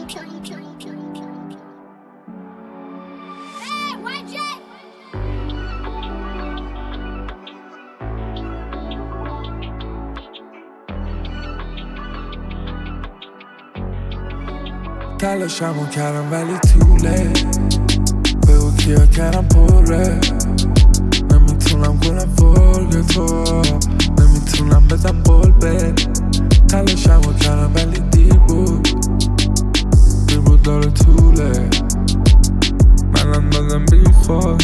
تلاشمو کردم ولی طوله بگو کیا کردم پره نمیتونم کنم فرق تو نمیتونم بزن قول به تلاشمو کردم ولی دیر بود داره طوله منم دادم بی خود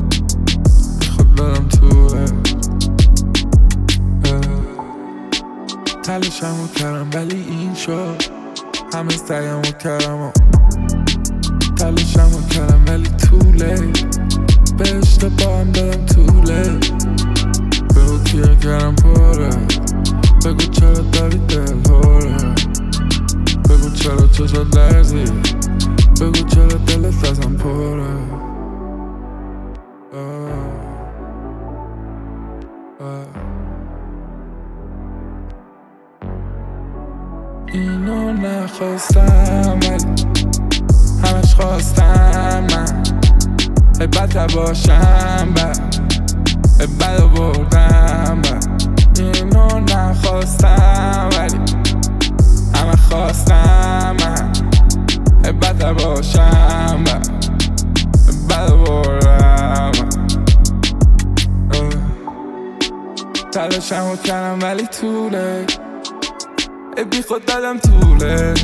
دارم توه تلاشمو کردم ولی این شد همه سعیمو کردم تلاشمو کردم ولی طوله به اشتباهم دادم طوله بگو کیا کردم پره بگو چرا داری دل هوره بگو چرا چشات لرزی بگو چرا دلت ازم پره اینو نخواستم ولی همش خواستم من بد باشم بد بردم اینو نخواستم ولی همه خواستم من بد باشم بد بردم تلاشمو کردم ولی طوله بی خود دادم طوله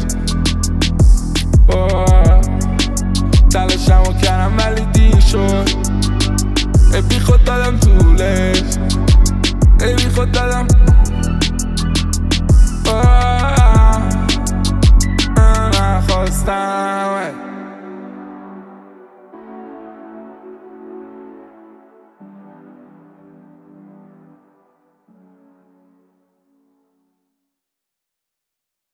تلاشمو کردم ولی دیر شد بی خود دادم طوله بی خود دادم